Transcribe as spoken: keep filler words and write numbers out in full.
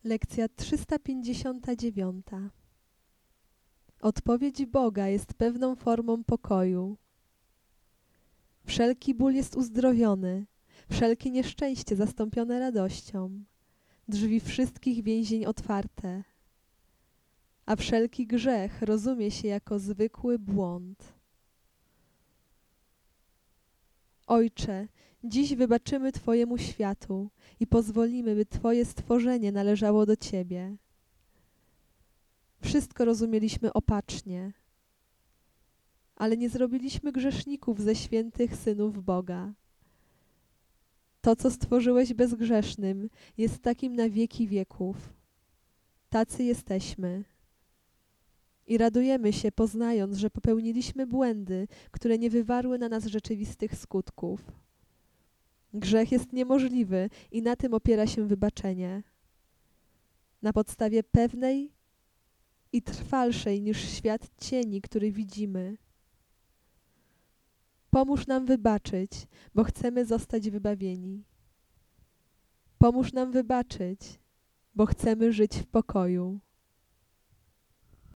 Lekcja trzysta pięćdziesiąta dziewięć. Odpowiedź Boga jest pewną formą pokoju. Wszelki ból jest uzdrowiony, wszelkie nieszczęście zastąpione radością, drzwi wszystkich więzień otwarte, a wszelki grzech rozumie się jako zwykły błąd. Ojcze, dziś wybaczymy Twojemu światu i pozwolimy, by Twoje stworzenie należało do Ciebie. Wszystko rozumieliśmy opacznie, ale nie zrobiliśmy grzeszników ze świętych synów Boga. To, co stworzyłeś bezgrzesznym, jest takim na wieki wieków. Tacy jesteśmy. I radujemy się, poznając, że popełniliśmy błędy, które nie wywarły na nas rzeczywistych skutków. Grzech jest niemożliwy i na tym opiera się wybaczenie. Na podstawie pewnej i trwalszej niż świat cieni, który widzimy. Pomóż nam wybaczyć, bo chcemy zostać wybawieni. Pomóż nam wybaczyć, bo chcemy żyć w pokoju.